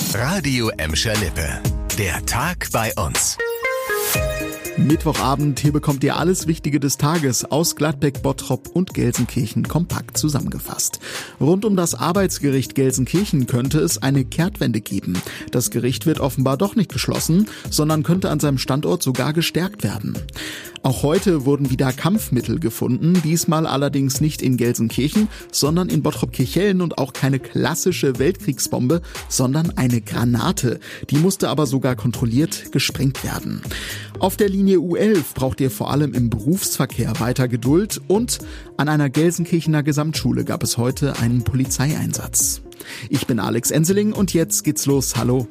Radio Emscher Lippe. Der Tag bei uns. Mittwochabend, hier bekommt ihr alles Wichtige des Tages aus Gladbeck, Bottrop und Gelsenkirchen kompakt zusammengefasst. Rund um das Arbeitsgericht Gelsenkirchen könnte es eine Kehrtwende geben. Das Gericht wird offenbar doch nicht geschlossen, sondern könnte an seinem Standort sogar gestärkt werden. Auch heute wurden wieder Kampfmittel gefunden, diesmal allerdings nicht in Gelsenkirchen, sondern in Bottrop-Kirchhellen und auch keine klassische Weltkriegsbombe, sondern eine Granate. Die musste aber sogar kontrolliert gesprengt werden. Auf der Linie U11 braucht ihr vor allem im Berufsverkehr weiter Geduld und an einer Gelsenkirchener Gesamtschule gab es heute einen Polizeieinsatz. Ich bin Alex Enseling und jetzt geht's los. Hallo.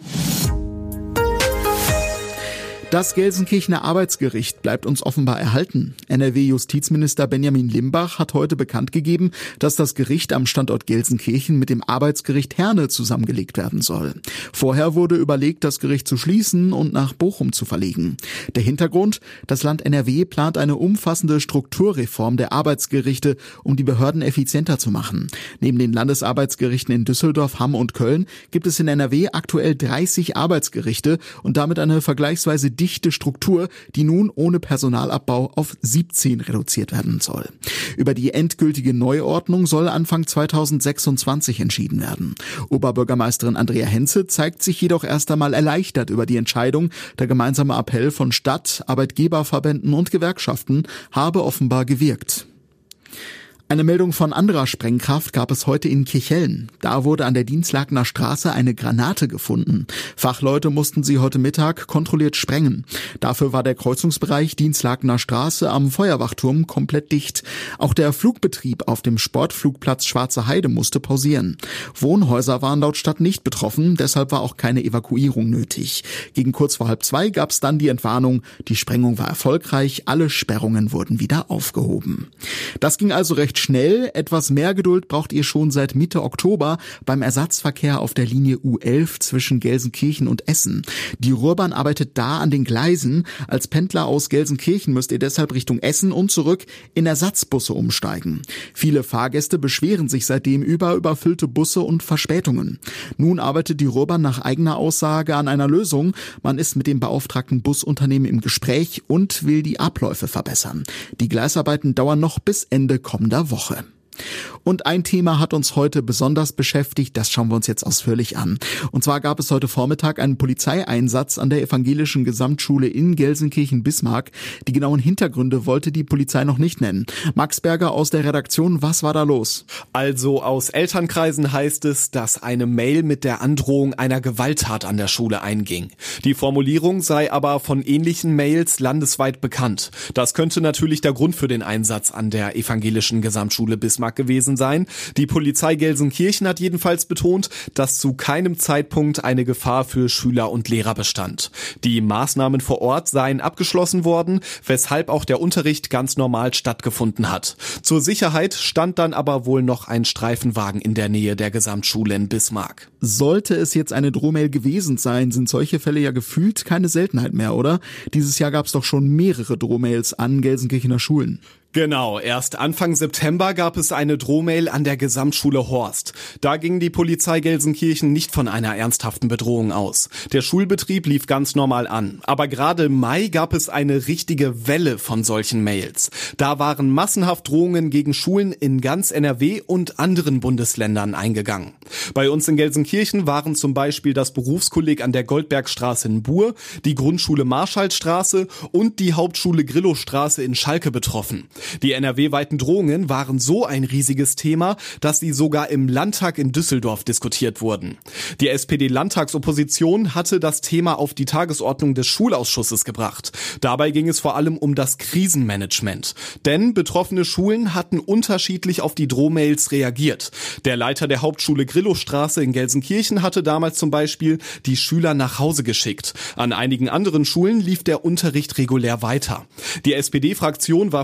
Das Gelsenkirchener Arbeitsgericht bleibt uns offenbar erhalten. NRW-Justizminister Benjamin Limbach hat heute bekannt gegeben, dass das Gericht am Standort Gelsenkirchen mit dem Arbeitsgericht Herne zusammengelegt werden soll. Vorher wurde überlegt, das Gericht zu schließen und nach Bochum zu verlegen. Der Hintergrund: Das Land NRW plant eine umfassende Strukturreform der Arbeitsgerichte, um die Behörden effizienter zu machen. Neben den Landesarbeitsgerichten in Düsseldorf, Hamm und Köln gibt es in NRW aktuell 30 Arbeitsgerichte und damit eine vergleichsweise dichte Struktur, die nun ohne Personalabbau auf 17 reduziert werden soll. Über die endgültige Neuordnung soll Anfang 2026 entschieden werden. Oberbürgermeisterin Andrea Henze zeigt sich jedoch erst einmal erleichtert über die Entscheidung. Der gemeinsame Appell von Stadt, Arbeitgeberverbänden und Gewerkschaften habe offenbar gewirkt. Eine Meldung von anderer Sprengkraft gab es heute in Kirchhellen. Da wurde an der Dinslagner Straße eine Granate gefunden. Fachleute mussten sie heute Mittag kontrolliert sprengen. Dafür war der Kreuzungsbereich Dinslagner Straße am Feuerwachturm komplett dicht. Auch der Flugbetrieb auf dem Sportflugplatz Schwarze Heide musste pausieren. Wohnhäuser waren laut Stadt nicht betroffen, deshalb war auch keine Evakuierung nötig. Gegen kurz vor 1:30 gab es dann die Entwarnung. Die Sprengung war erfolgreich, alle Sperrungen wurden wieder aufgehoben. Das ging also recht schnell. Etwas mehr Geduld braucht ihr schon seit Mitte Oktober beim Ersatzverkehr auf der Linie U11 zwischen Gelsenkirchen und Essen. Die Ruhrbahn arbeitet da an den Gleisen. Als Pendler aus Gelsenkirchen müsst ihr deshalb Richtung Essen und zurück in Ersatzbusse umsteigen. Viele Fahrgäste beschweren sich seitdem über überfüllte Busse und Verspätungen. Nun arbeitet die Ruhrbahn nach eigener Aussage an einer Lösung. Man ist mit dem beauftragten Busunternehmen im Gespräch und will die Abläufe verbessern. Die Gleisarbeiten dauern noch bis Ende kommender Woche. Und ein Thema hat uns heute besonders beschäftigt, das schauen wir uns jetzt ausführlich an. Und zwar gab es heute Vormittag einen Polizeieinsatz an der Evangelischen Gesamtschule in Gelsenkirchen-Bismarck. Die genauen Hintergründe wollte die Polizei noch nicht nennen. Max Berger aus der Redaktion, was war da los? Also aus Elternkreisen heißt es, dass eine Mail mit der Androhung einer Gewalttat an der Schule einging. Die Formulierung sei aber von ähnlichen Mails landesweit bekannt. Das könnte natürlich der Grund für den Einsatz an der Evangelischen Gesamtschule Bismarck gewesen sein. Die Polizei Gelsenkirchen hat jedenfalls betont, dass zu keinem Zeitpunkt eine Gefahr für Schüler und Lehrer bestand. Die Maßnahmen vor Ort seien abgeschlossen worden, weshalb auch der Unterricht ganz normal stattgefunden hat. Zur Sicherheit stand dann aber wohl noch ein Streifenwagen in der Nähe der Gesamtschule in Bismarck. Sollte es jetzt eine Drohmail gewesen sein, sind solche Fälle ja gefühlt keine Seltenheit mehr, oder? Dieses Jahr gab es doch schon mehrere Drohmails an Gelsenkirchener Schulen. Genau, erst Anfang September gab es eine Drohmail an der Gesamtschule Horst. Da ging die Polizei Gelsenkirchen nicht von einer ernsthaften Bedrohung aus. Der Schulbetrieb lief ganz normal an. Aber gerade im Mai gab es eine richtige Welle von solchen Mails. Da waren massenhaft Drohungen gegen Schulen in ganz NRW und anderen Bundesländern eingegangen. Bei uns in Gelsenkirchen waren zum Beispiel das Berufskolleg an der Goldbergstraße in Buhr, die Grundschule Marschallstraße und die Hauptschule Grillowstraße in Schalke betroffen. Die NRW-weiten Drohungen waren so ein riesiges Thema, dass sie sogar im Landtag in Düsseldorf diskutiert wurden. Die SPD-Landtagsopposition hatte das Thema auf die Tagesordnung des Schulausschusses gebracht. Dabei ging es vor allem um das Krisenmanagement. Denn betroffene Schulen hatten unterschiedlich auf die Drohmails reagiert. Der Leiter der Hauptschule Grillowstraße in Gelsenkirchen hatte damals zum Beispiel die Schüler nach Hause geschickt. An einigen anderen Schulen lief der Unterricht regulär weiter. Die SPD-Fraktion warf Schulminister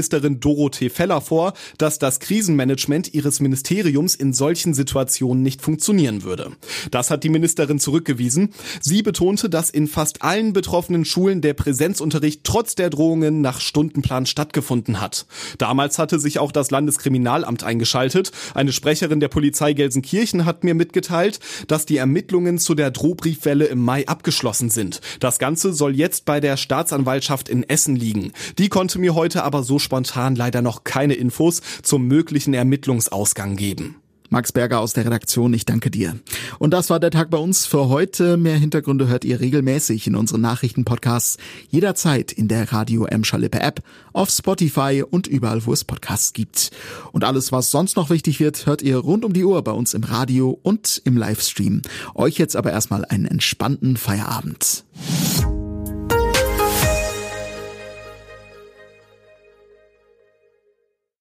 Justizministerin Dorothee Feller vor, dass das Krisenmanagement ihres Ministeriums in solchen Situationen nicht funktionieren würde. Das hat die Ministerin zurückgewiesen. Sie betonte, dass in fast allen betroffenen Schulen der Präsenzunterricht trotz der Drohungen nach Stundenplan stattgefunden hat. Damals hatte sich auch das Landeskriminalamt eingeschaltet. Eine Sprecherin der Polizei Gelsenkirchen hat mir mitgeteilt, dass die Ermittlungen zu der Drohbriefwelle im Mai abgeschlossen sind. Das Ganze soll jetzt bei der Staatsanwaltschaft in Essen liegen. Die konnte mir heute aber so spontan leider noch keine Infos zum möglichen Ermittlungsausgang geben. Max Berger aus der Redaktion, ich danke dir. Und das war der Tag bei uns für heute. Mehr Hintergründe hört ihr regelmäßig in unseren Nachrichtenpodcasts, jederzeit in der Radio Emscher Lippe App, auf Spotify und überall, wo es Podcasts gibt. Und alles, was sonst noch wichtig wird, hört ihr rund um die Uhr bei uns im Radio und im Livestream. Euch jetzt aber erstmal einen entspannten Feierabend.